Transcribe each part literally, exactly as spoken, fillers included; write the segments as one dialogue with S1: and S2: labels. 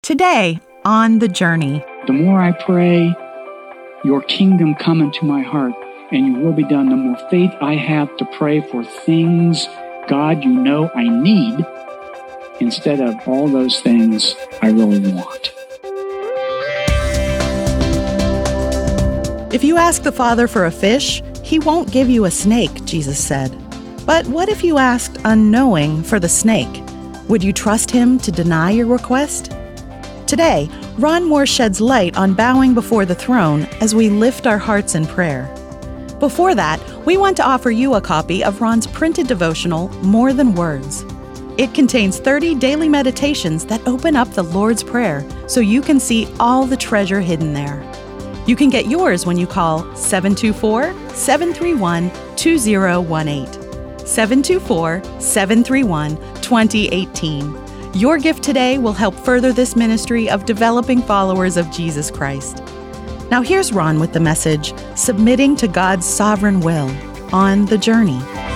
S1: Today on The Journey.
S2: The more I pray, your kingdom come into my heart, and your will be done, the more faith I have to pray for things, God, you know I need, instead of all those things I really want.
S1: If you ask the Father for a fish, he won't give you a snake, Jesus said. But what if you asked unknowing for the snake? Would you trust him to deny your request? Today, Ron Moore sheds light on bowing before the throne as we lift our hearts in prayer. Before that, we want to offer you a copy of Ron's printed devotional, More Than Words. It contains thirty daily meditations that open up the Lord's Prayer so you can see all the treasure hidden there. You can get yours when you call seven two four, seven three one, two zero one eight. seven two four, seven three one, two zero one eight. Your gift today will help further this ministry of developing followers of Jesus Christ. Now here's Ron with the message, Submitting to God's Sovereign Will, on The Journey.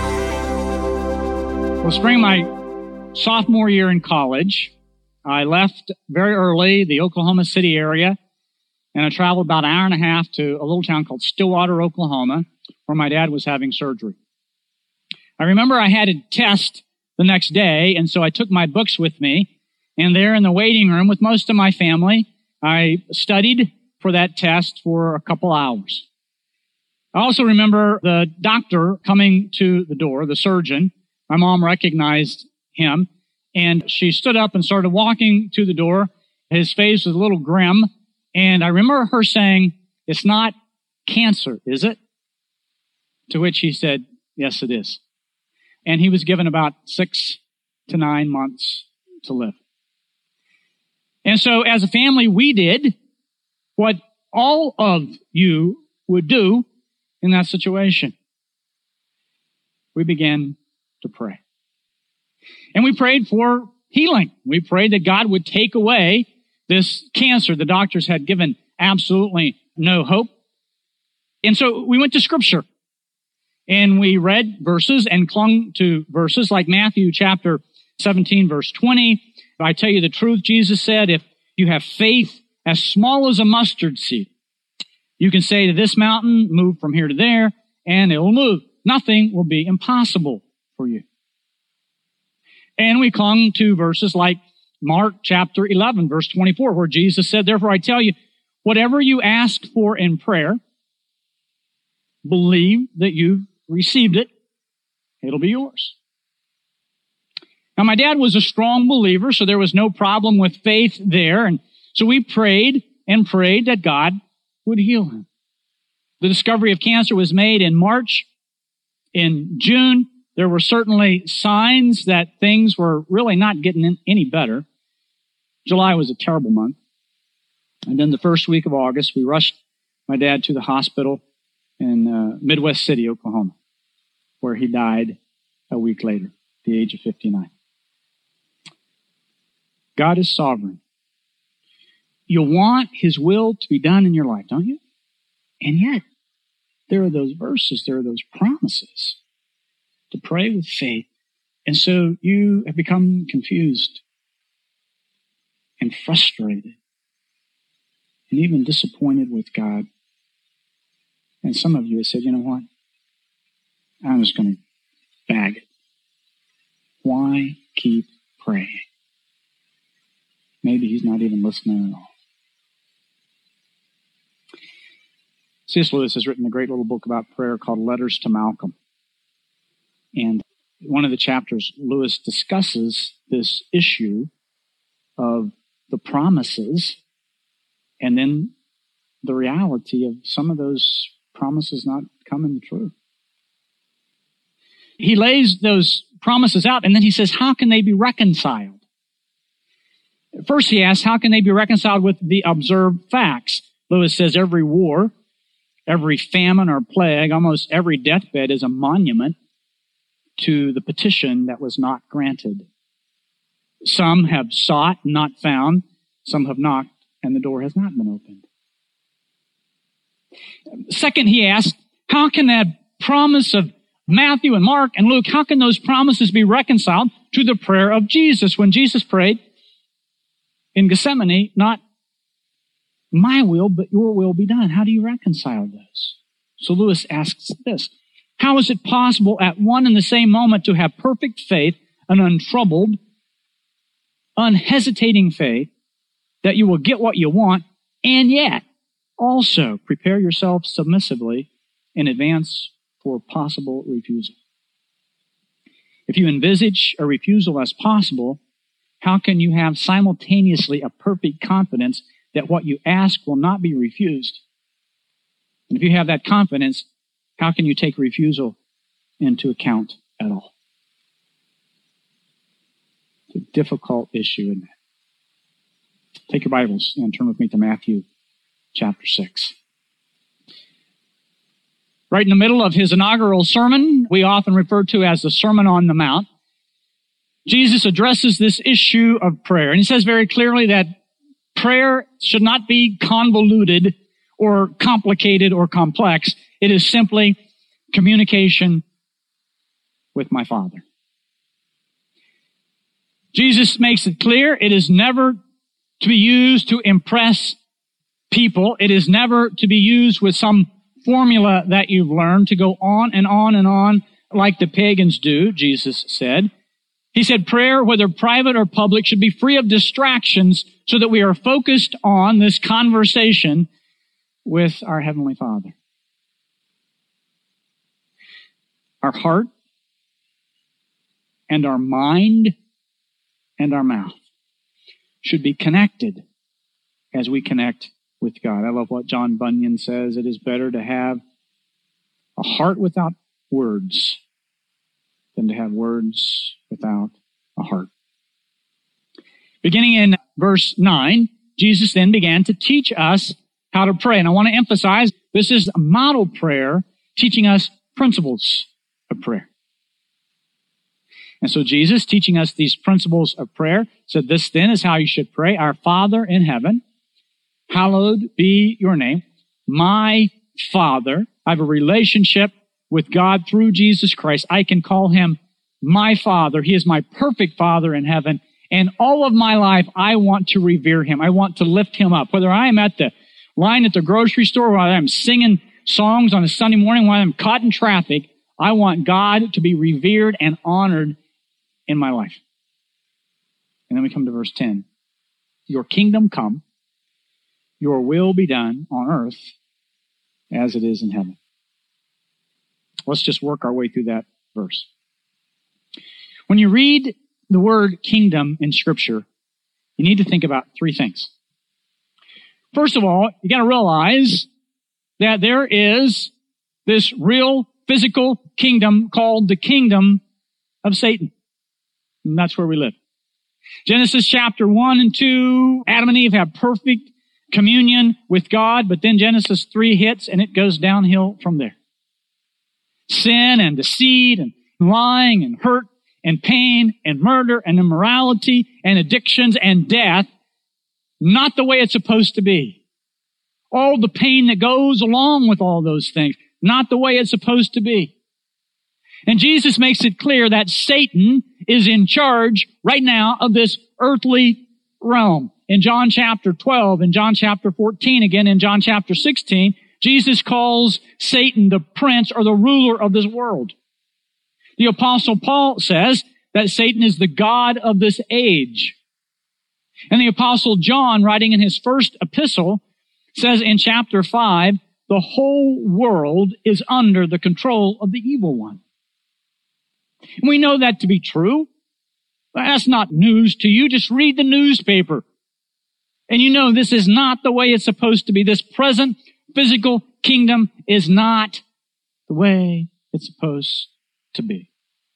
S2: Well, spring my sophomore year in college, I left very early the Oklahoma City area, and I traveled about an hour and a half to a little town called Stillwater, Oklahoma, where my dad was having surgery. I remember I had a test the next day, and so I took my books with me, and there in the waiting room with most of my family, I studied for that test for a couple hours. I also remember the doctor coming to the door, the surgeon. My mom recognized him, and she stood up and started walking to the door. His face was a little grim, and I remember her saying, "It's not cancer, is it?" To which he said, "Yes, it is." And he was given about six to nine months to live. And so as a family, we did what all of you would do in that situation. We began to pray. And we prayed for healing. We prayed that God would take away this cancer. The doctors had given absolutely no hope. And so we went to Scripture. And we read verses and clung to verses like Matthew chapter seventeen, verse twenty. I tell you the truth, Jesus said, if you have faith as small as a mustard seed, you can say to this mountain, move from here to there, and it will move. Nothing will be impossible for you. And we clung to verses like Mark chapter eleven, verse twenty-four, where Jesus said, therefore I tell you, whatever you ask for in prayer, believe that you've received it, it'll be yours. Now, my dad was a strong believer, so there was no problem with faith there. And so we prayed and prayed that God would heal him. The discovery of cancer was made in March. In June, there were certainly signs that things were really not getting any better. July was a terrible month. And then the first week of August, we rushed my dad to the hospital in uh, Midwest City, Oklahoma, where he died a week later, at the age of fifty-nine. God is sovereign. You want his will to be done in your life, don't you? And yet, there are those verses, there are those promises to pray with faith. And so you have become confused and frustrated and even disappointed with God. And some of you have said, you know what? I'm just going to bag it. Why keep praying? Maybe he's not even listening at all. C S Lewis has written a great little book about prayer called Letters to Malcolm. And one of the chapters, Lewis discusses this issue of the promises and then the reality of some of those promises not coming true. He lays those promises out, and then he says, how can they be reconciled? First he asks, how can they be reconciled with the observed facts? Lewis says every war, every famine or plague, almost every deathbed is a monument to the petition that was not granted. Some have sought, not found. Some have knocked, and the door has not been opened. Second, he asked, how can that promise of Matthew and Mark and Luke, how can those promises be reconciled to the prayer of Jesus? When Jesus prayed, in Gethsemane, not my will, but your will be done. How do you reconcile those? So Lewis asks this: how is it possible at one and the same moment to have perfect faith, an untroubled, unhesitating faith that you will get what you want, and yet also prepare yourself submissively in advance for possible refusal? If you envisage a refusal as possible, how can you have simultaneously a perfect confidence that what you ask will not be refused? And if you have that confidence, how can you take refusal into account at all? It's a difficult issue, isn't it? Take your Bibles and turn with me to Matthew chapter six. Right in the middle of his inaugural sermon, we often refer to as the Sermon on the Mount, Jesus addresses this issue of prayer. And he says very clearly that prayer should not be convoluted or complicated or complex. It is simply communication with my Father. Jesus makes it clear it is never to be used to impress people. It is never to be used with some formula that you've learned to go on and on and on like the pagans do, Jesus said. He said prayer, whether private or public, should be free of distractions so that we are focused on this conversation with our Heavenly Father. Our heart and our mind and our mouth should be connected as we connect with God. I love what John Bunyan says. It is better to have a heart without words than to have words without a heart. Beginning in verse nine, Jesus then began to teach us how to pray. And I want to emphasize, this is a model prayer teaching us principles of prayer. And so Jesus, teaching us these principles of prayer, said, this then is how you should pray. Our Father in heaven, hallowed be your name. My Father. I have a relationship with God through Jesus Christ. I can call him my Father. He is my perfect Father in heaven. And all of my life, I want to revere him. I want to lift him up. Whether I am at the line at the grocery store, whether I'm singing songs on a Sunday morning, while I'm caught in traffic, I want God to be revered and honored in my life. And then we come to verse ten. Your kingdom come. Your will be done on earth as it is in heaven. Let's just work our way through that verse. When you read the word kingdom in Scripture, you need to think about three things. First of all, you got to realize that there is this real physical kingdom called the kingdom of Satan. And that's where we live. Genesis chapter one and two, Adam and Eve have perfect communion with God, but then Genesis three hits and it goes downhill from there. Sin and deceit and lying and hurt and pain and murder and immorality and addictions and death, not the way it's supposed to be. All the pain that goes along with all those things, not the way it's supposed to be. And Jesus makes it clear that Satan is in charge right now of this earthly realm. In John chapter twelve, in John chapter fourteen, again in John chapter sixteen, Jesus calls Satan the prince or the ruler of this world. The Apostle Paul says that Satan is the god of this age. And the Apostle John, writing in his first epistle, says in chapter five, the whole world is under the control of the evil one. And we know that to be true. That's not news to you. Just read the newspaper. And you know this is not the way it's supposed to be. This present physical kingdom is not the way it's supposed to be.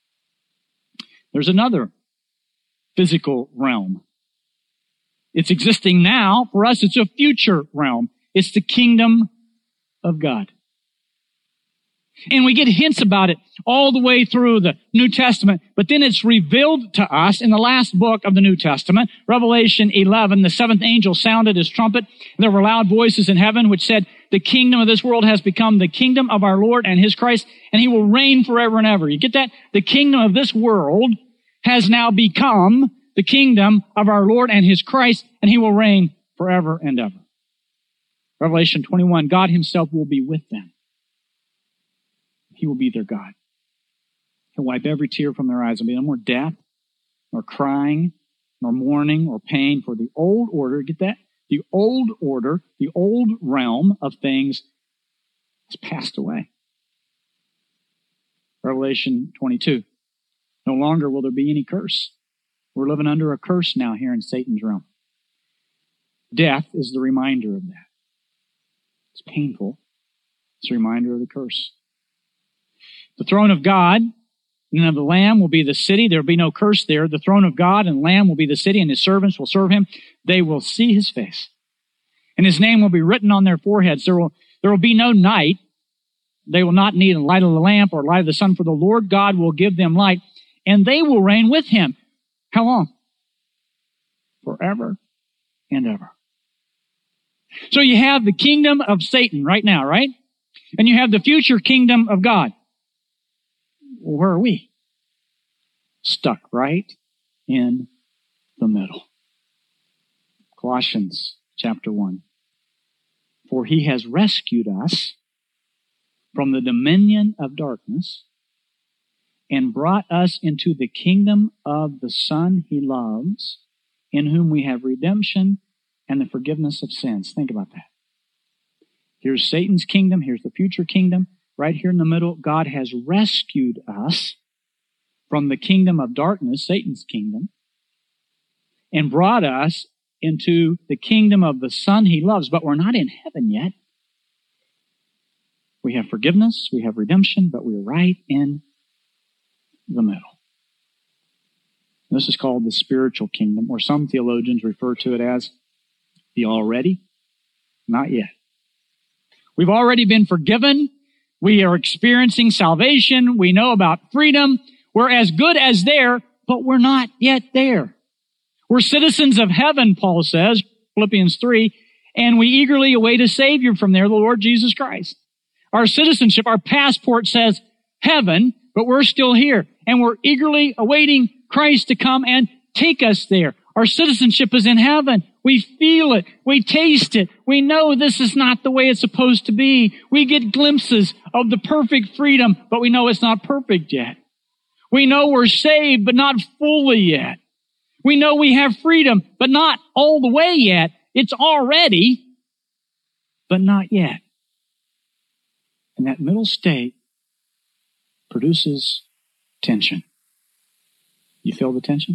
S2: There's another physical realm. It's existing now. For us, it's a future realm. It's the kingdom of God. And we get hints about it all the way through the New Testament, but then it's revealed to us in the last book of the New Testament, Revelation eleven. The seventh angel sounded his trumpet, and there were loud voices in heaven which said, the kingdom of this world has become the kingdom of our Lord and his Christ, and he will reign forever and ever. You get that? The kingdom of this world has now become the kingdom of our Lord and his Christ, and he will reign forever and ever. Revelation twenty-one, God himself will be with them. He will be their God. He'll wipe every tear from their eyes. There'll be no more death, nor crying, nor mourning, or pain, for the old order, get that? The old order, the old realm of things has passed away. Revelation twenty-two, no longer will there be any curse. We're living under a curse now here in Satan's realm. Death is the reminder of that. It's painful. It's a reminder of the curse. The throne of God and of the Lamb will be the city. There will be no curse there. The throne of God and the Lamb will be the city, and his servants will serve him. They will see his face, and his name will be written on their foreheads. There will, there will be no night. They will not need a light of the lamp or light of the sun, for the Lord God will give them light, and they will reign with him. How long? Forever and ever. So you have the kingdom of Satan right now, right? And you have the future kingdom of God. Well, where are we? Stuck right in the middle. Colossians chapter one. For he has rescued us from the dominion of darkness and brought us into the kingdom of the Son he loves, in whom we have redemption and the forgiveness of sins. Think about that. Here's Satan's kingdom. Here's the future kingdom. Right here in the middle, God has rescued us from the kingdom of darkness, Satan's kingdom, and brought us into the kingdom of the Son he loves. But we're not in heaven yet. We have forgiveness, we have redemption, but we're right in the middle. This is called the spiritual kingdom, or some theologians refer to it as the already, not yet. We've already been forgiven. We are experiencing salvation. We know about freedom. We're as good as there, but we're not yet there. We're citizens of heaven, Paul says, Philippians three, and we eagerly await a Savior from there, the Lord Jesus Christ. Our citizenship, our passport says heaven, but we're still here, and we're eagerly awaiting Christ to come and take us there. Our citizenship is in heaven. We feel it. We taste it. We know this is not the way it's supposed to be. We get glimpses of the perfect freedom, but we know it's not perfect yet. We know we're saved, but not fully yet. We know we have freedom, but not all the way yet. It's already, but not yet. And that middle state produces tension. You feel the tension?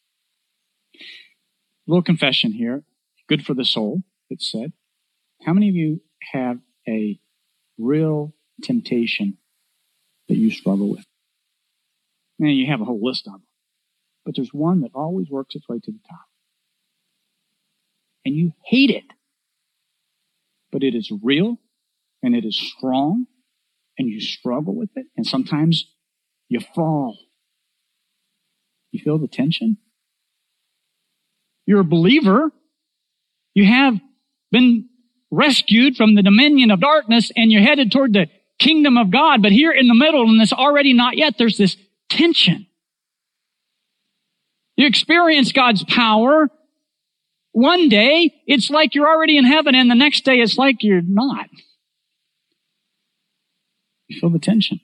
S2: A little confession here. Good for the soul, it's said. How many of you have a real temptation that you struggle with? Man, you have a whole list of them. But there's one that always works its way to the top. And you hate it. But it is real, and it is strong, and you struggle with it, and sometimes you fall. You feel the tension? You're a believer. You have been rescued from the dominion of darkness, and you're headed toward the kingdom of God. But here in the middle, and this already not yet, there's this tension. You experience God's power. One day, it's like you're already in heaven, and the next day, it's like you're not. You feel the tension.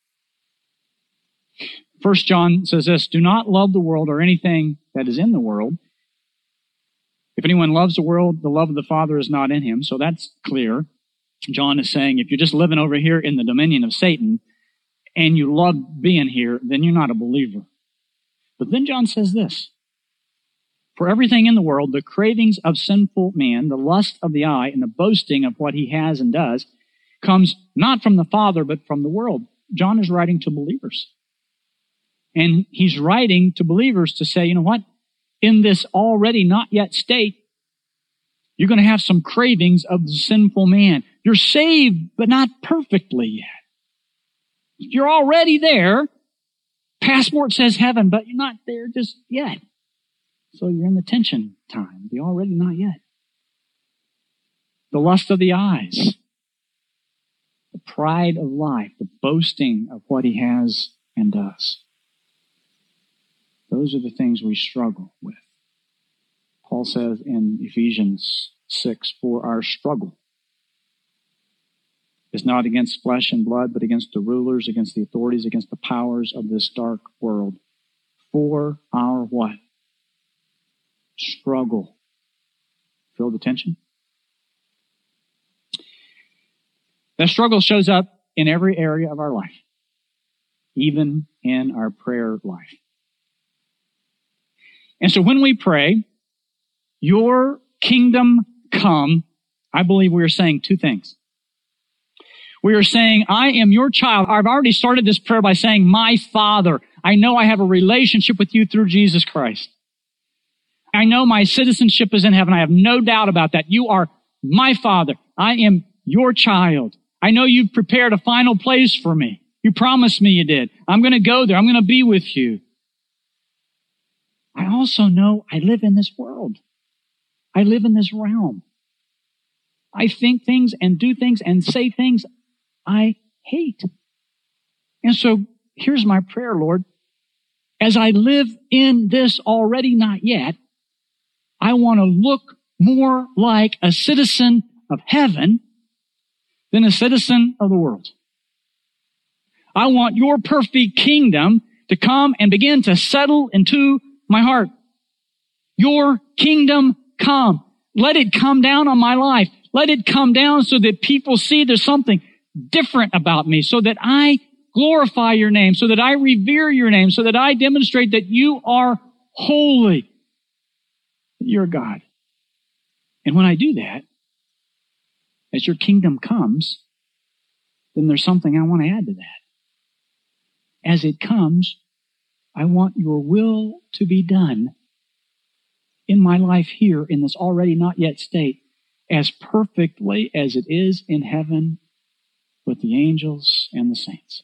S2: First John says this, do not love the world or anything that is in the world. If anyone loves the world, the love of the Father is not in him. So that's clear. John is saying if you're just living over here in the dominion of Satan and you love being here, then you're not a believer. But then John says this, for everything in the world, the cravings of sinful man, the lust of the eye, and the boasting of what he has and does, comes not from the Father, but from the world. John is writing to believers. And he's writing to believers to say, you know what? In this already not yet state, you're going to have some cravings of the sinful man. You're saved, but not perfectly yet. You're already there. Passport says heaven, but you're not there just yet. So you're in the tension time, the already not yet. The lust of the eyes, the pride of life, the boasting of what he has and does. Those are the things we struggle with. Paul says in Ephesians six, for our struggle is not against flesh and blood, but against the rulers, against the authorities, against the powers of this dark world. For our what? Struggle. Feel the tension? That struggle shows up in every area of our life, even in our prayer life. And so when we pray, your kingdom come, I believe we are saying two things. We are saying, I am your child. I've already started this prayer by saying, my Father. I know I have a relationship with you through Jesus Christ. I know my citizenship is in heaven. I have no doubt about that. You are my Father. I am your child. I know you've prepared a final place for me. You promised me you did. I'm going to go there. I'm going to be with you. I also know I live in this world. I live in this realm. I think things and do things and say things I hate. And so here's my prayer, Lord. As I live in this already not yet, I want to look more like a citizen of heaven than a citizen of the world. I want your perfect kingdom to come and begin to settle into my heart. Your kingdom come. Let it come down on my life. Let it come down so that people see there's something different about me, so that I glorify your name, so that I revere your name, so that I demonstrate that you are holy, that you're God. And when I do that, as your kingdom comes, then there's something I want to add to that. As it comes, I want your will to be done in my life here in this already not yet state as perfectly as it is in heaven with the angels and the saints.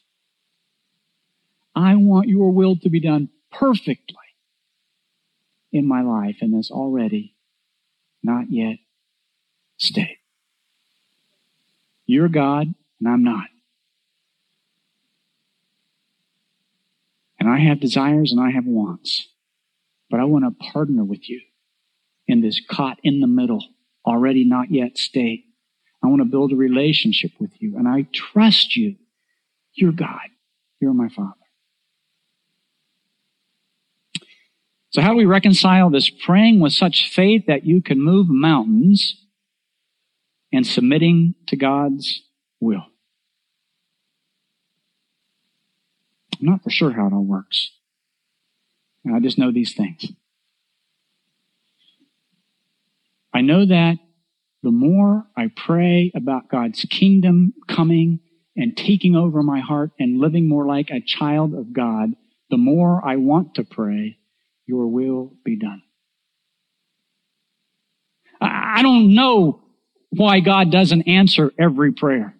S2: I want your will to be done perfectly in my life in this already not yet state. You're God and I'm not. And I have desires and I have wants. But I want to partner with you in this caught in the middle, already not yet state. I want to build a relationship with you, and I trust you. You're God. You're my Father. So how do we reconcile this praying with such faith that you can move mountains and submitting to God's will? I'm not for sure how it all works. I just know these things. I know that the more I pray about God's kingdom coming and taking over my heart and living more like a child of God, the more I want to pray, your will be done. I don't know why God doesn't answer every prayer.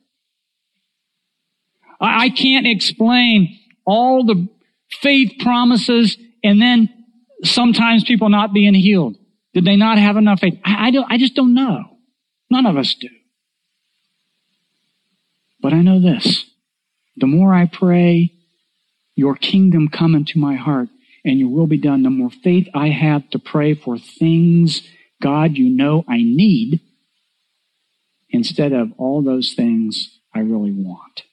S2: I can't explain all the faith promises and then sometimes people not being healed. Did they not have enough faith? I, I, don't, I just don't know. None of us do. But I know this. The more I pray, your kingdom come into my heart and your will be done, the more faith I have to pray for things, God, you know I need, instead of all those things I really want.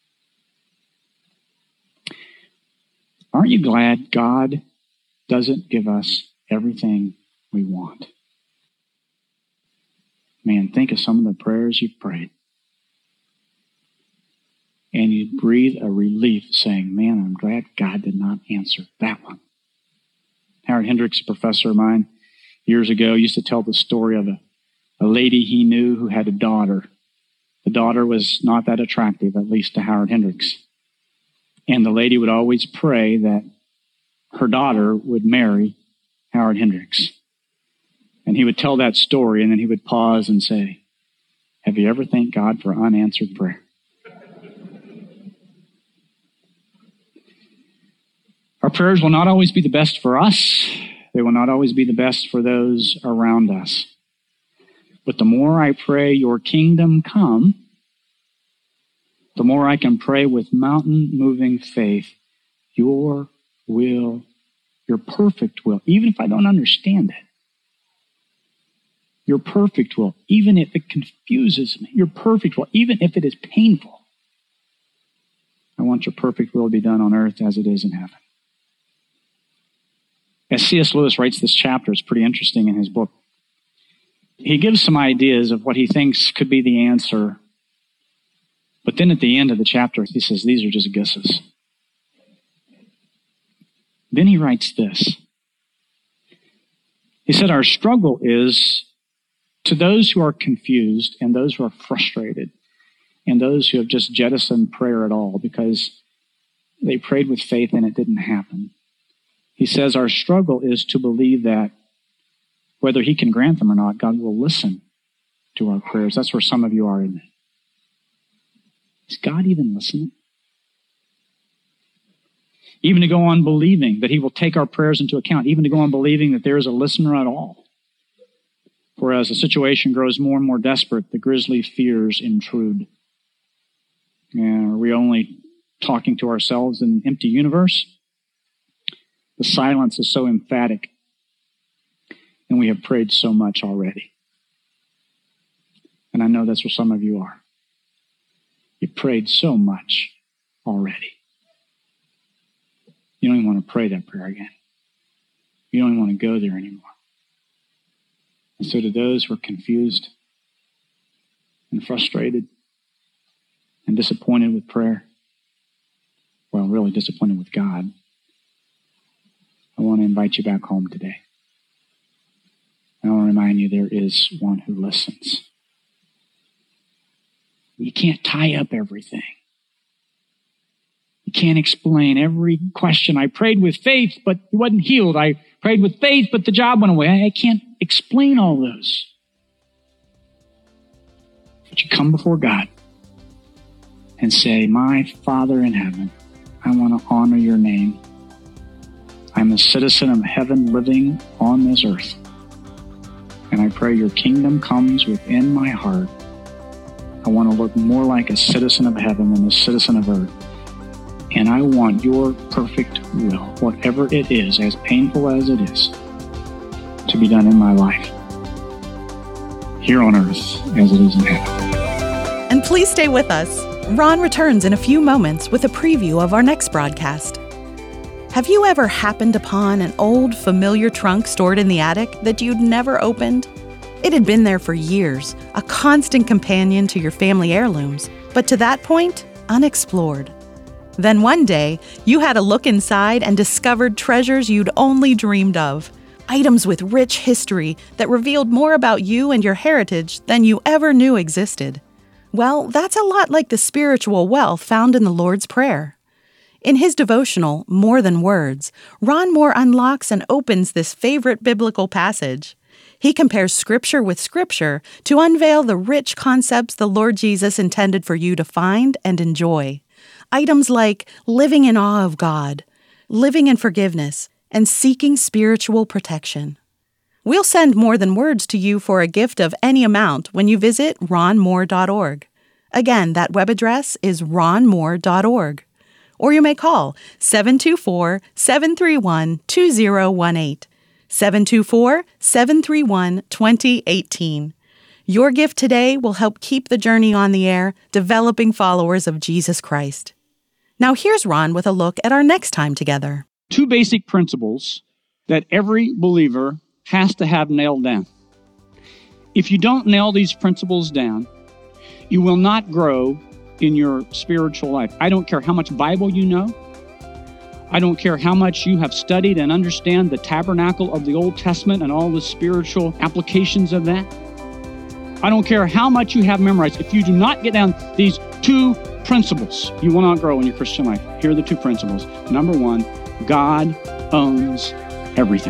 S2: Aren't you glad God doesn't give us everything we want? Man, think of some of the prayers you've prayed. And you breathe a relief saying, man, I'm glad God did not answer that one. Howard Hendricks, a professor of mine, years ago, used to tell the story of a, a lady he knew who had a daughter. The daughter was not that attractive, at least to Howard Hendricks. And the lady would always pray that her daughter would marry Howard Hendricks. And he would tell that story, and then he would pause and say, have you ever thanked God for unanswered prayer? Our prayers will not always be the best for us. They will not always be the best for those around us. But the more I pray your kingdom come, the more I can pray with mountain-moving faith, your will Your perfect will, even if I don't understand it. Your perfect will, even if it confuses me. Your perfect will, even if it is painful. I want your perfect will to be done on earth as it is in heaven. As C S Lewis writes this chapter, it's pretty interesting in his book. He gives some ideas of what he thinks could be the answer. But then at the end of the chapter, he says, these are just guesses. Then he writes this. He said, our struggle is to those who are confused and those who are frustrated and those who have just jettisoned prayer at all because they prayed with faith and it didn't happen. He says, our struggle is to believe that whether he can grant them or not, God will listen to our prayers. That's where some of you are, isn't it? Is God even listening? Even to go on believing that he will take our prayers into account, even to go on believing that there is a listener at all. For as the situation grows more and more desperate, the grisly fears intrude. And are we only talking to ourselves in an empty universe? The silence is so emphatic, and we have prayed so much already. And I know that's where some of you are. You prayed so much already. You don't even want to pray that prayer again. You don't even want to go there anymore. And so to those who are confused and frustrated and disappointed with prayer, well, really disappointed with God, I want to invite you back home today. And I want to remind you there is one who listens. You can't tie up everything. You can't explain every question. I prayed with faith, but he wasn't healed. I prayed with faith, but the job went away. I can't explain all those. But you come before God and say, my Father in heaven, I want to honor your name. I'm a citizen of heaven living on this earth. And I pray your kingdom comes within my heart. I want to look more like a citizen of heaven than a citizen of earth. And I want your perfect will, whatever it is, as painful as it is, to be done in my life, here on earth as it is in heaven.
S1: And please stay with us. Ron returns in a few moments with a preview of our next broadcast. Have you ever happened upon an old, familiar trunk stored in the attic that you'd never opened? It had been there for years, a constant companion to your family heirlooms, but to that point, unexplored. Then one day, you had a look inside and discovered treasures you'd only dreamed of. Items with rich history that revealed more about you and your heritage than you ever knew existed. Well, that's a lot like the spiritual wealth found in the Lord's Prayer. In his devotional, More Than Words, Ron Moore unlocks and opens this favorite biblical passage. He compares Scripture with Scripture to unveil the rich concepts the Lord Jesus intended for you to find and enjoy. Items like living in awe of God, living in forgiveness, and seeking spiritual protection. We'll send More Than Words to you for a gift of any amount when you visit ron moore dot org. Again, that web address is ron moore dot org. Or you may call seven two four, seven three one, two zero one eight, seven two four, seven three one, two zero one eight. Your gift today will help keep the journey on the air, developing followers of Jesus Christ. Now here's Ron with a look at our next time together.
S2: Two basic principles that every believer has to have nailed down. If you don't nail these principles down, you will not grow in your spiritual life. I don't care how much Bible you know. I don't care how much you have studied and understand the tabernacle of the Old Testament and all the spiritual applications of that. I don't care how much you have memorized. If you do not get down these two principles, you will not grow in your Christian life. Here are the two principles. Number one, God owns everything.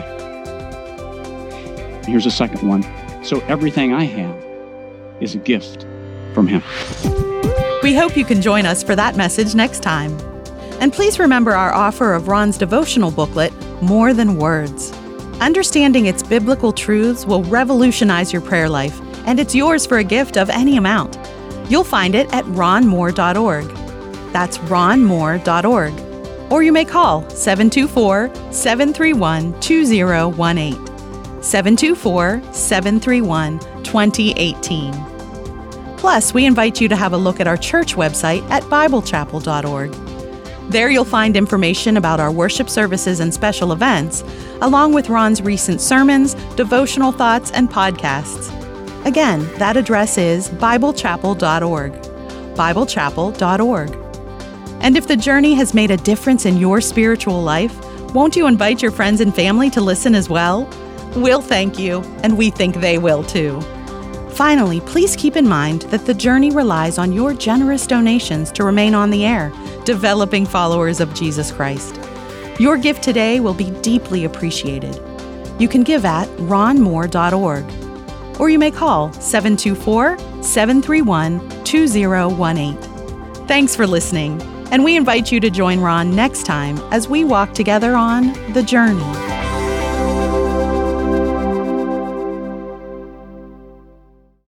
S2: And here's the second one. So everything I have is a gift from Him.
S1: We hope you can join us for that message next time. And please remember our offer of Ron's devotional booklet, More Than Words. Understanding its biblical truths will revolutionize your prayer life, and it's yours for a gift of any amount. You'll find it at ron moore dot org. That's ron moore dot org. Or you may call seven two four, seven three one, two zero one eight, seven two four, seven three one, two zero one eight. Plus, we invite you to have a look at our church website at bible chapel dot org. There you'll find information about our worship services and special events, along with Ron's recent sermons, devotional thoughts, and podcasts. Again, that address is bible chapel dot org, bible chapel dot org. And if the journey has made a difference in your spiritual life, won't you invite your friends and family to listen as well? We'll thank you, and we think they will too. Finally, please keep in mind that the journey relies on your generous donations to remain on the air, developing followers of Jesus Christ. Your gift today will be deeply appreciated. You can give at ron moore dot org, or you may call seven two four, seven three one, two zero one eight. Thanks for listening, and we invite you to join Ron next time as we walk together on The Journey.